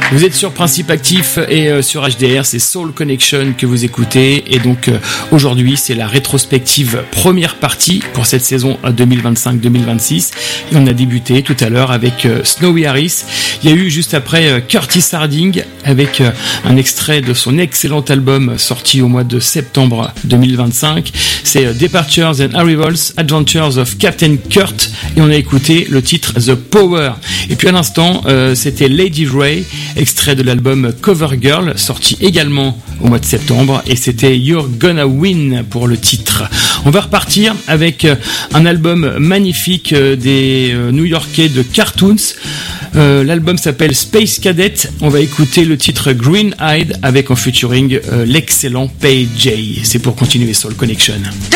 Vous êtes sur Principe Actif et sur HDR, c'est Soul Connection que vous écoutez. Et donc aujourd'hui, c'est la rétrospective première partie pour cette saison 2025-2026. Et on a débuté tout à l'heure avec Snowy Harris. Il y a eu juste après Curtis Harding avec un extrait de son excellent album sorti au mois de septembre 2025. C'est Departures and Arrivals, Adventures of Captain Kurt. Et on a écouté le titre The Power. Et puis à l'instant, c'était Lady Ray, extrait de l'album Cover Girl, sorti également au mois de septembre, et c'était You're Gonna Win pour le titre. On va repartir avec un album magnifique des New-Yorkais de Cartoons. L'album s'appelle Space Cadet. On va écouter le titre Green Eyed avec en featuring l'excellent Pay J. C'est pour continuer Soul Connection.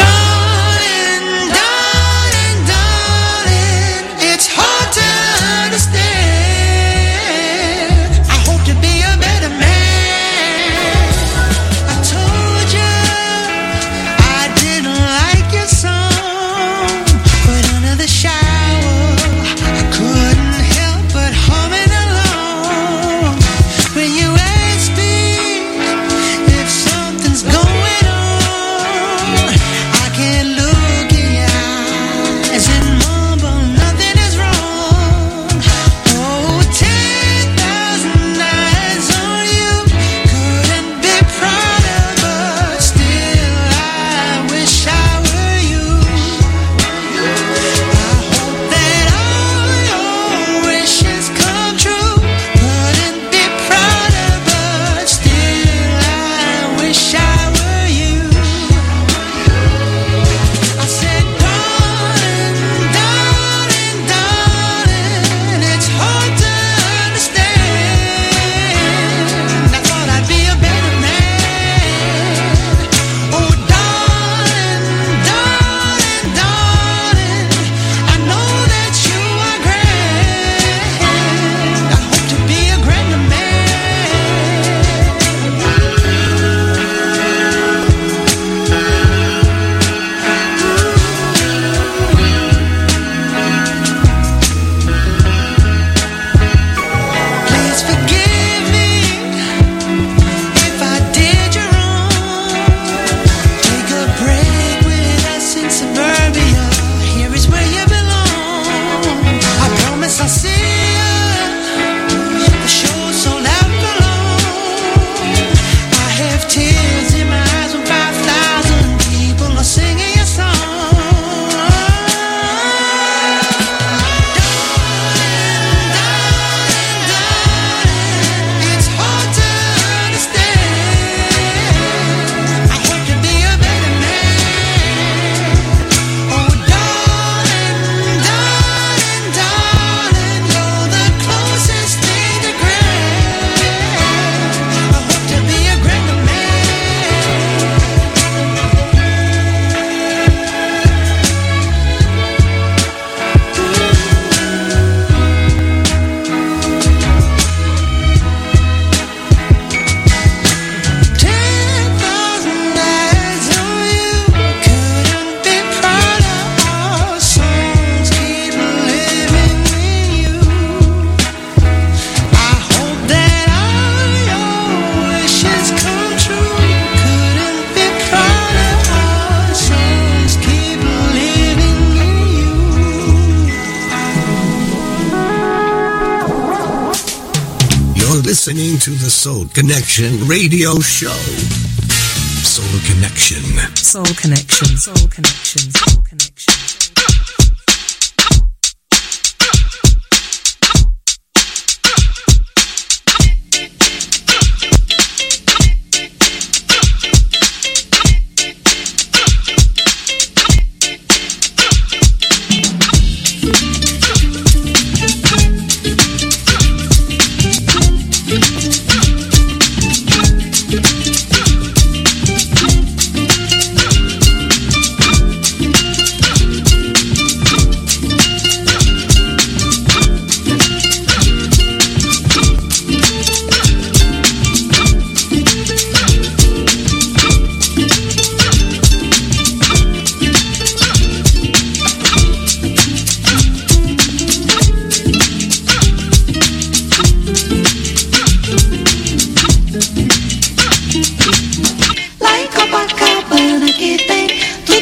Listening to the Soul Connection radio show. Soul Connection. Soul Connection. Soul Connection. Soul Connection.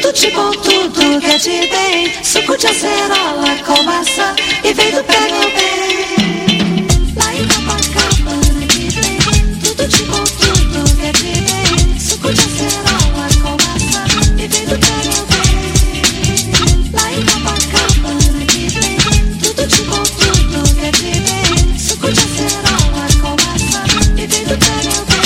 tudo de bom, tudo que é de bem. Suco de acerola com maçã e vem do pé meu bem. Lá em Copacabana que tem tudo de bom, tudo que é de bem. Suco de acerola com maçã e vem do pé meu bem. Lá em Copacabana que tem tudo de bom, tudo que é de bem. Suco de acerola com maçã e vem do pé meu bem.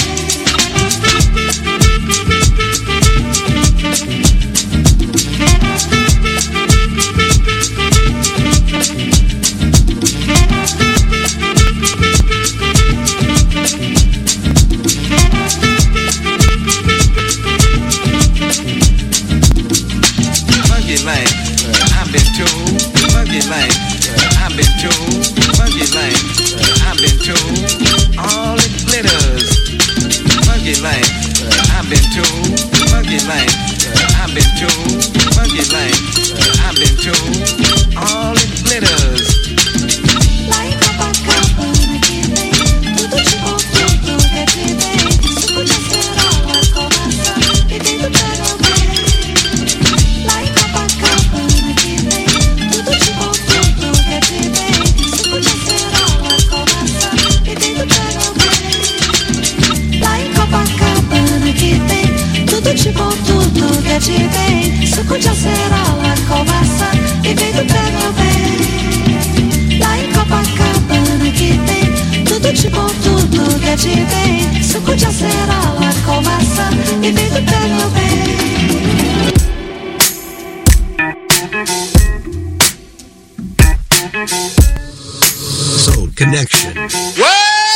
Soul Connection. Well,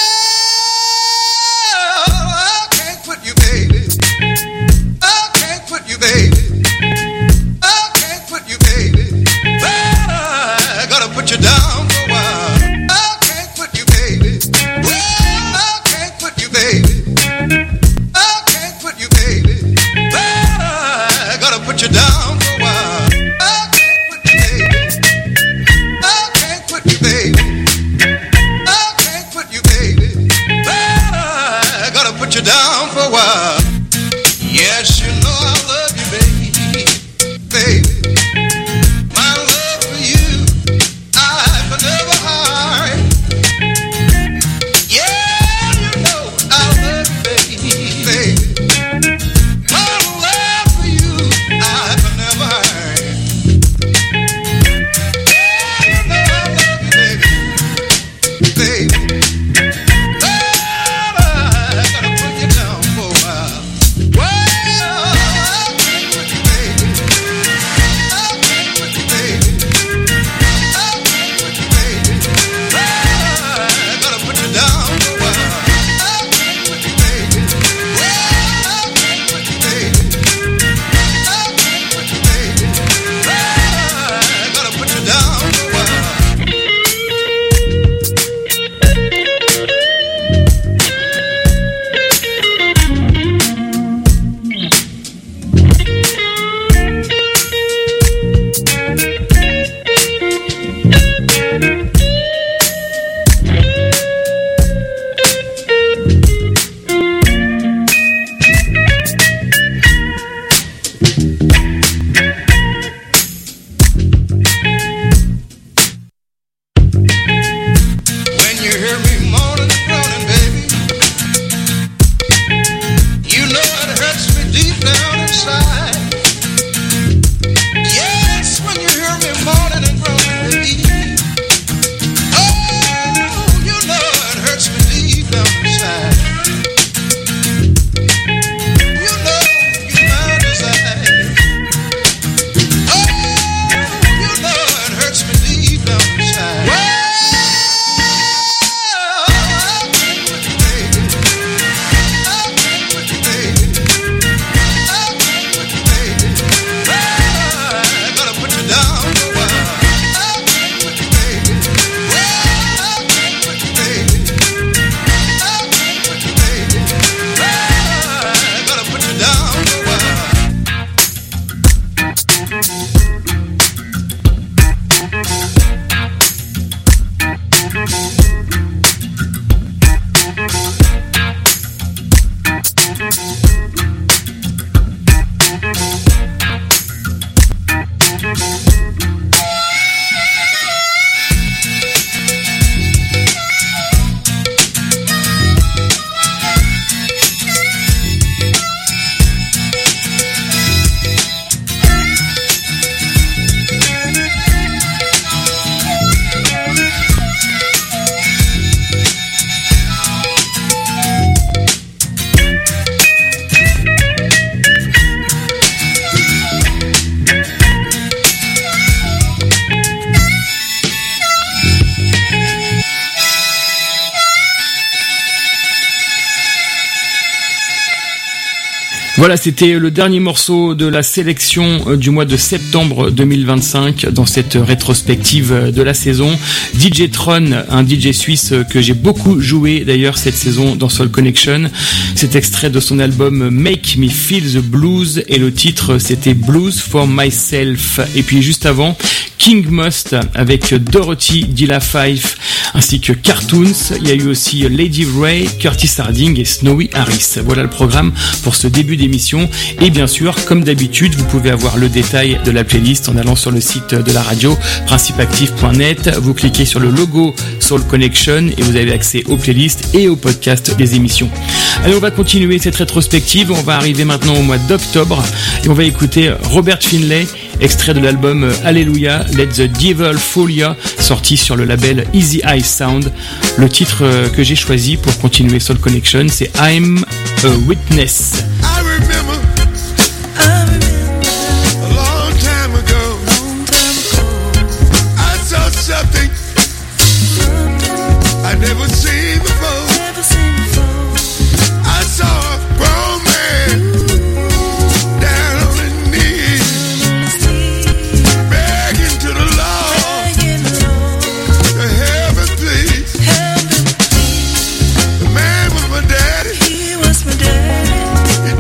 I can't quit you, baby. I can't quit you, baby. I can't quit you, baby. Well, I gotta put you down for a while. I can't quit you, baby. Well, I can't quit you, baby. I can't quit you, baby. Well, I gotta put you down for a while. I can't quit you, baby. I can't quit you, baby. Put you down for a while. Yes, you know I love you, baby, baby. My love for you, I can never hide. Yeah, you know I love you, baby, baby. My love for you, I can never hide. Yeah, you know I love you, baby, baby. Voilà, c'était le dernier morceau de la sélection du mois de septembre 2025 dans cette rétrospective de la saison. DJ Tron, un DJ suisse que j'ai beaucoup joué d'ailleurs cette saison dans Soul Connection. C'est extrait de son album Make Me Feel the Blues et le titre c'était Blues for Myself. Et puis juste avant, King Must avec Dorothy Dilla Fife ainsi que Cartoons. Il y a eu aussi Lady Ray, Curtis Harding et Snowy Harris. Voilà le programme pour ce début d'émission. Et bien sûr, comme d'habitude, vous pouvez avoir le détail de la playlist en allant sur le site de la radio, principeactif.net. Vous cliquez sur le logo Soul Connection et vous avez accès aux playlists et aux podcasts des émissions. Allez, on va continuer cette rétrospective. On va arriver maintenant au mois d'octobre et on va écouter Robert Finlay, extrait de l'album Alléluia, Let the Devil Fool Ya, sorti sur le label Easy Eye Sound. Le titre que j'ai choisi pour continuer Soul Connection, c'est I'm a Witness. I remember a long time ago, I saw something I never seen before. I saw a grown man down on his knees, begging to the Lord to help him please. The man was my daddy.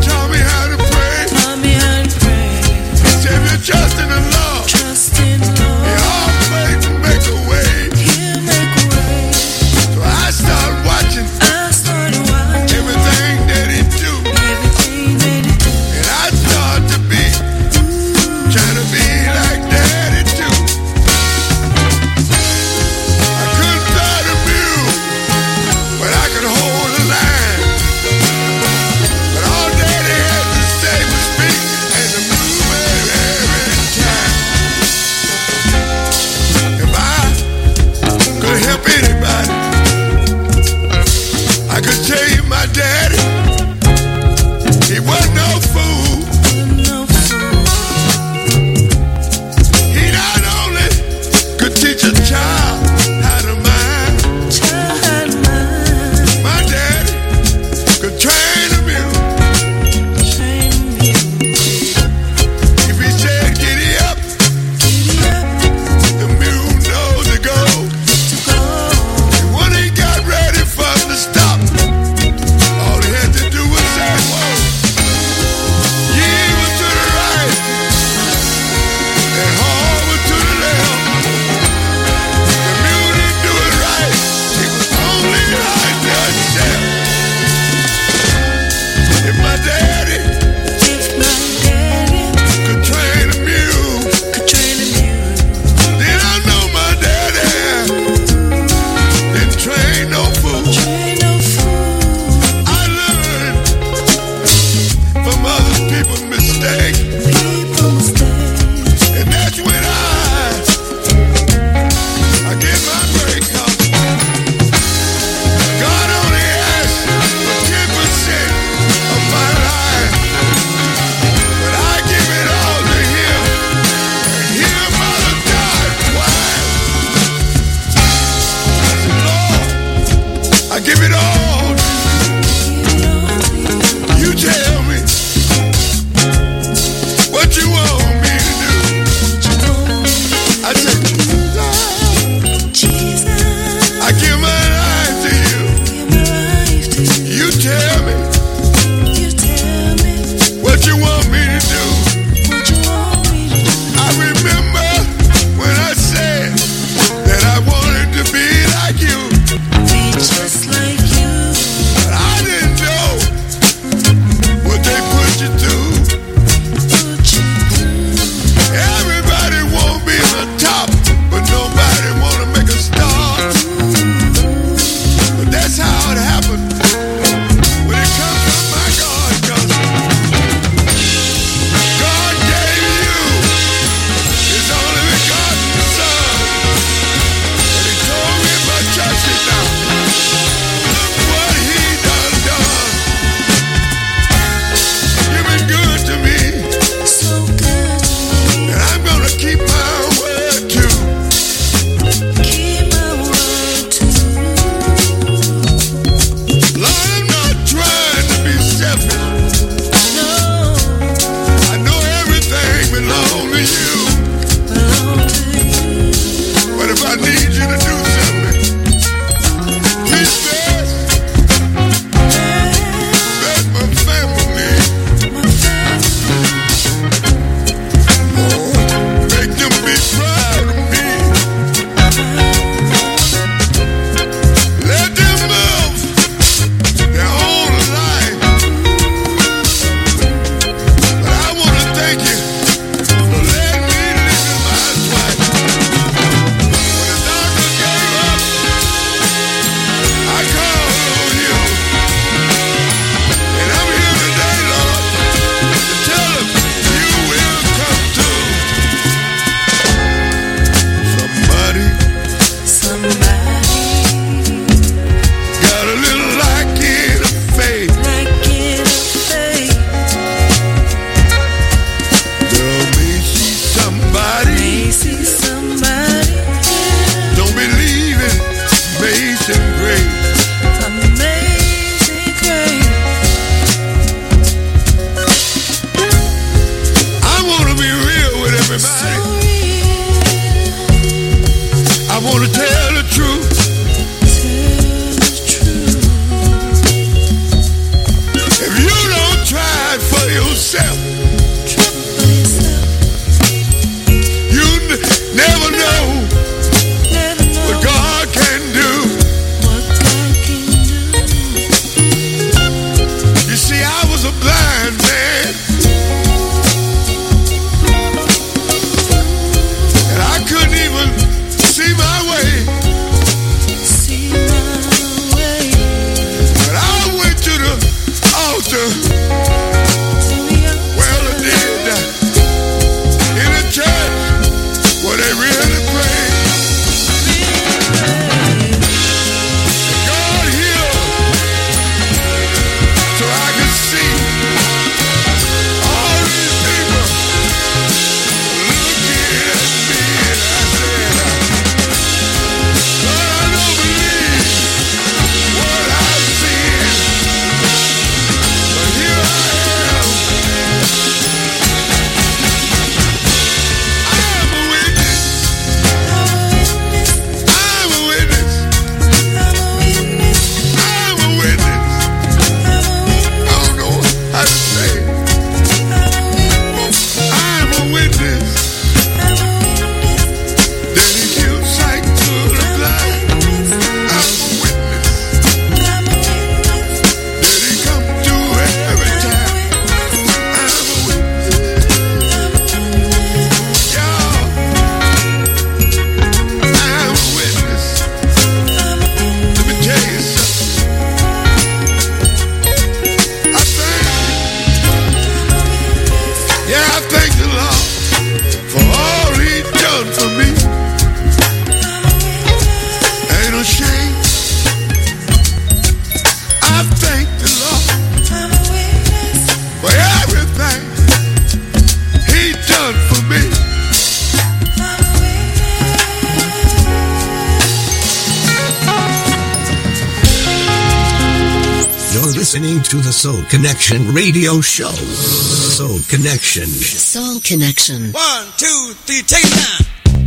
listening to the Soul Connection radio show. Soul Connection. Soul Connection. 1, 2, 3, take it down.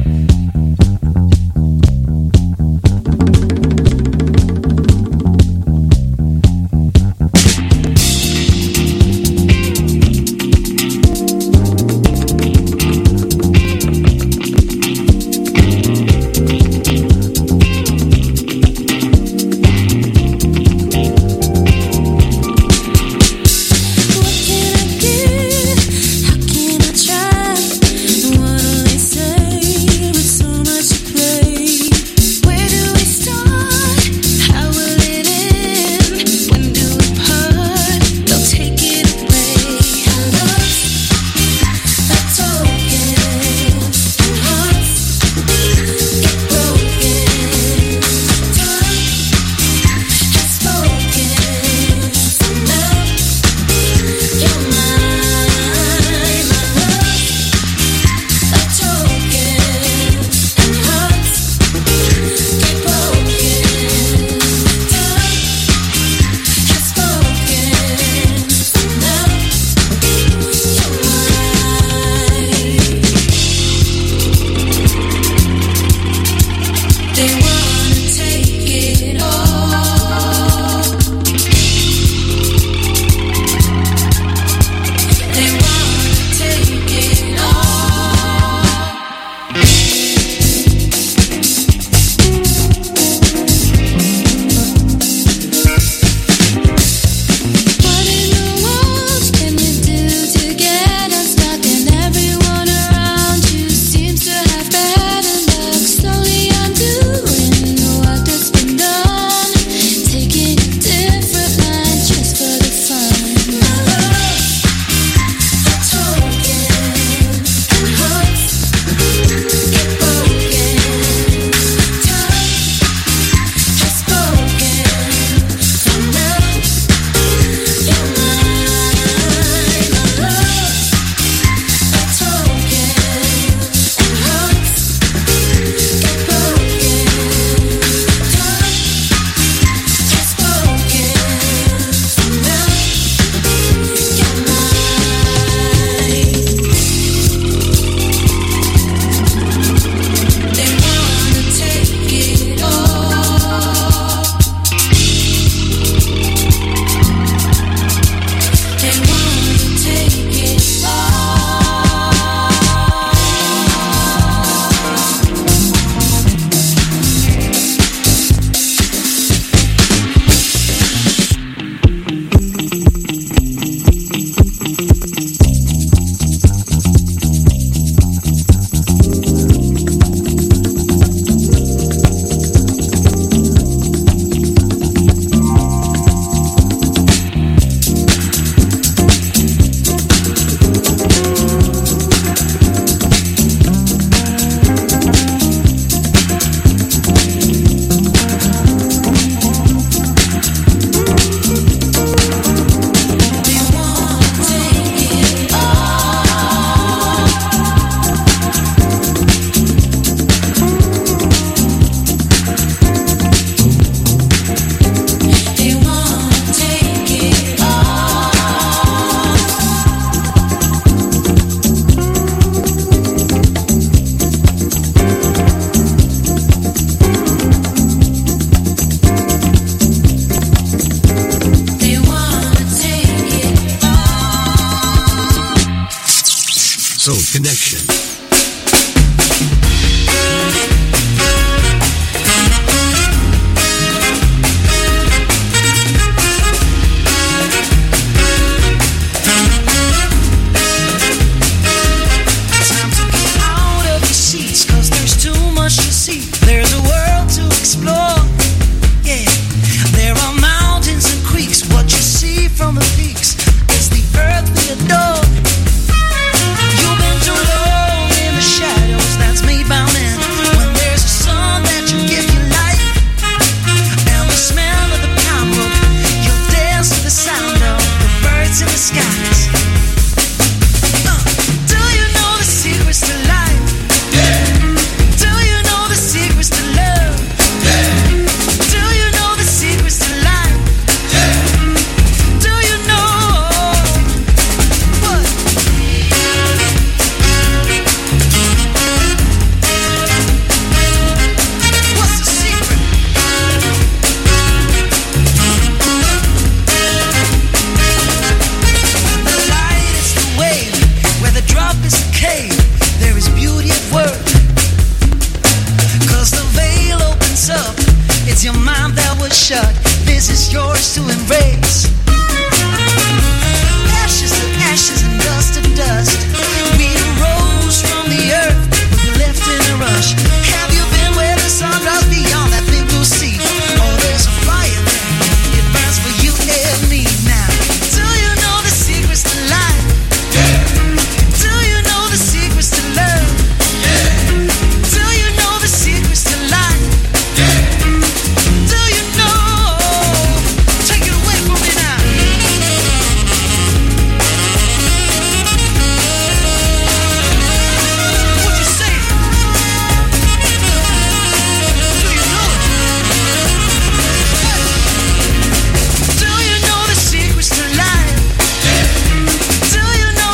Soul Connection. Yeah. much to embrace.